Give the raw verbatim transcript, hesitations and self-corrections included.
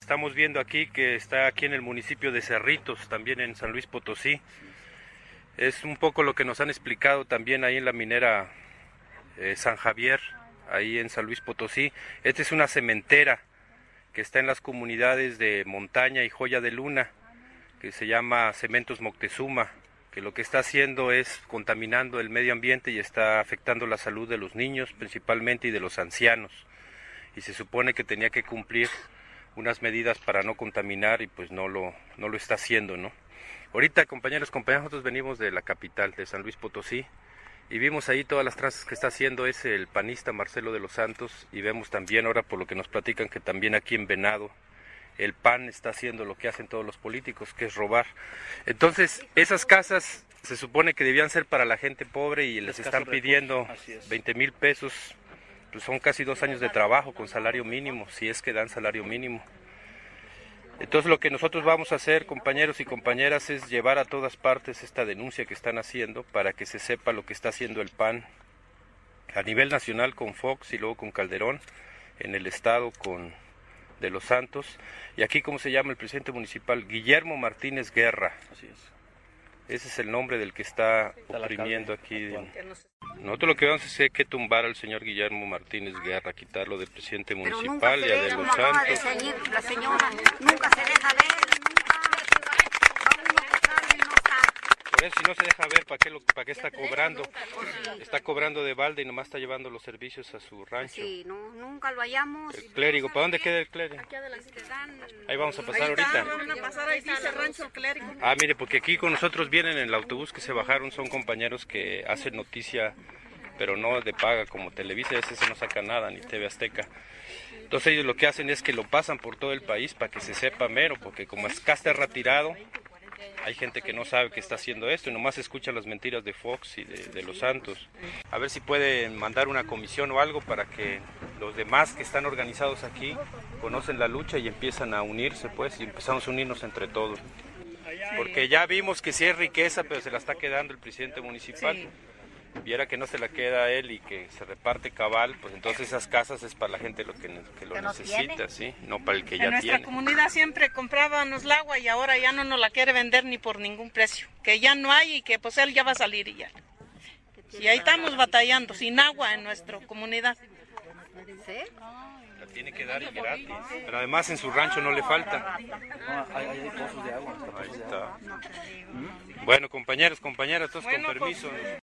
Estamos viendo aquí que está aquí en el municipio de Cerritos, también en San Luis Potosí. Es un poco lo que nos han explicado también ahí en la minera eh, San Javier, ahí en San Luis Potosí. Esta es una cementera que está en las comunidades de Montaña y Joya de Luna, que se llama Cementos Moctezuma, que lo que está haciendo es contaminando el medio ambiente y está afectando la salud de los niños principalmente y de los ancianos. Y se supone que tenía que cumplir unas medidas para no contaminar y pues no lo, no lo está haciendo, ¿no? Ahorita, compañeros, compañeros, nosotros venimos de la capital, de San Luis Potosí, y vimos ahí todas las tranzas que está haciendo es el panista Marcelo de los Santos, y vemos también ahora por lo que nos platican que también aquí en Venado el P A N está haciendo lo que hacen todos los políticos, que es robar. Entonces, esas casas se supone que debían ser para la gente pobre y les están pidiendo veinte mil pesos, pues son casi dos años de trabajo con salario mínimo, si es que dan salario mínimo. Entonces lo que nosotros vamos a hacer, compañeros y compañeras, es llevar a todas partes esta denuncia que están haciendo para que se sepa lo que está haciendo el P A N a nivel nacional con Fox y luego con Calderón, en el estado con de los Santos, y aquí, ¿cómo se llama el presidente municipal? Guillermo Martínez Guerra. Así es. Ese es el nombre del que está oprimiendo aquí. Nosotros lo que vamos a hacer es que tumbar al señor Guillermo Martínez Guerra, quitarlo de presidente municipal y a de los Santos. De seguir, la señora nunca se deja ver, nunca va uno que sale y no está. Por eso, si no se deja ver, ¿para qué, lo, para qué está cobrando? Está cobrando de balde y nomás está llevando los servicios a su rancho. Sí, no, nunca lo hallamos. El clérigo, ¿para dónde queda el clérigo? Ahí vamos a pasar ahorita. Van a pasar, ahí dice rancho el clérigo. Ah, mire, porque aquí con nosotros vienen en el autobús que se bajaron, son compañeros que hacen noticia, pero no de paga como Televisa, ese se no saca nada, ni T V Azteca. Entonces ellos lo que hacen es que lo pasan por todo el país para que se sepa mero, porque como acá está retirado, hay gente que no sabe que está haciendo esto y nomás escucha las mentiras de Fox y de, de los Santos. A ver si pueden mandar una comisión o algo para que los demás que están organizados aquí conocen la lucha y empiezan a unirse, pues, y empezamos a unirnos entre todos. Porque ya vimos que sí es riqueza, pero se la está quedando el presidente municipal. Sí. Viera que no se la queda a él y que se reparte cabal, pues entonces esas casas es para la gente lo que, que lo necesita, ¿sí? No para el que ya tiene. En nuestra comunidad siempre comprábamos el agua y ahora ya no nos la quiere vender ni por ningún precio, que ya no hay y que pues él ya va a salir y ya. Y ahí estamos batallando, sin agua en nuestra comunidad. ¿Sí? La tiene que dar y gratis, pero además en su rancho no le falta. Hay pozos de agua. Ahí está. Bueno, compañeros, compañeras, todos con permiso.